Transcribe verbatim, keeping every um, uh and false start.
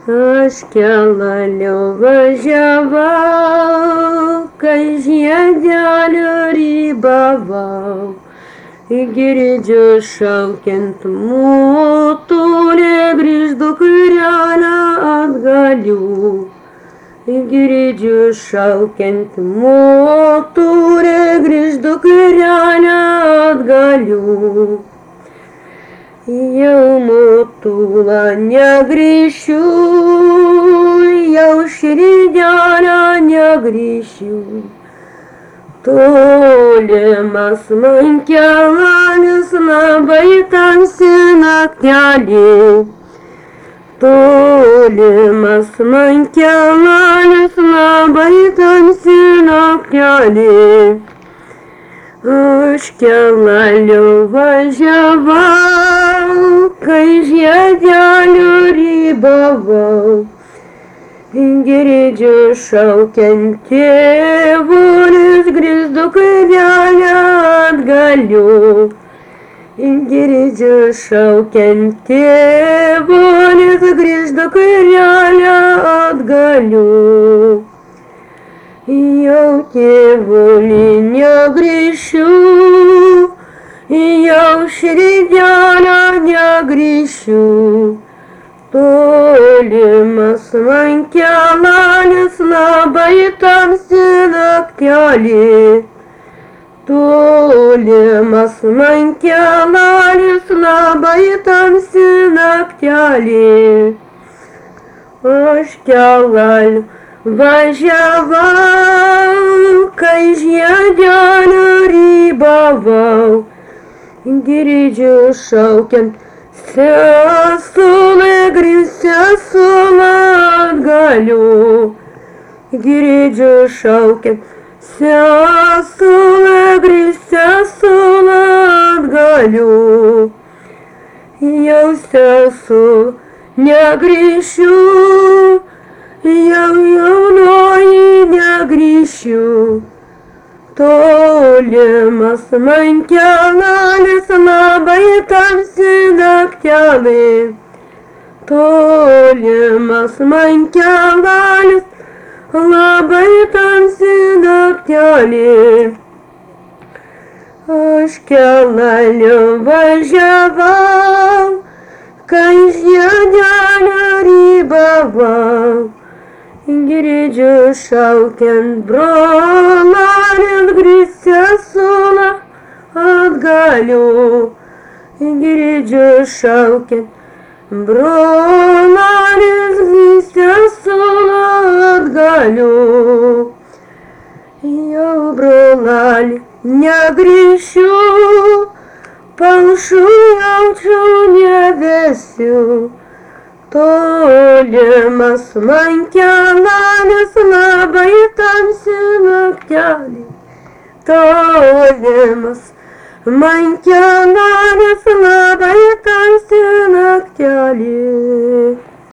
Aš keliu važiavau, kai žiedelių rybavau, į girdžiu šaukiant motulė, grįžk dukrele atgaliu. Į girdžiu šaukiant motulė, grįžk dukrele atgaliu. Jau motula negrįšiu, jau širdelę negrįšiu. Tolimas man kelias, labai tamsi naktelė. Tolimas man kelias, labai tamsi naktelė. Aš keliu važiavau, kai žiedelių rybavau, girdžiu šaukiant tėvulis, grįžk dukrele atgaliu. Girdžiu šaukiant tėvulis, grįžk dukrele atgaliu. Jau tėvuli negrįšiu, jau širdelę negrįšiu. Tolimas man kelias, labai tamsi naktelė. Tolimas man kelias, labai tamsi naktelė. Aš keliu važiavau, kai žiedelių rybavau, girdžiu šaukiant sesulė, grįžk sesulė atgaliu. Girdžiu šaukiant sesulė, grįžk sesulė atgaliu. Jau sesulė negrįšiu, jau jaunoji negrįšiu. Tolimas man kelias, labai tamsi naktelė. Tolimas man kelias, labai tamsi naktelė. Aš keliu važiavau, kai žiedelių rybavau, girdžiu šaukiant brolelės, grįžk sesulė atgaliu. Girdžiu šaukiant brolelės, grįžk sesulė atgaliu. Jau brolelė negrįšiu, palšų jaučiu nebesiu. Tolimas man kelias, labai tamsi naktelė. Tolimas man kelias, labai tamsi naktelė.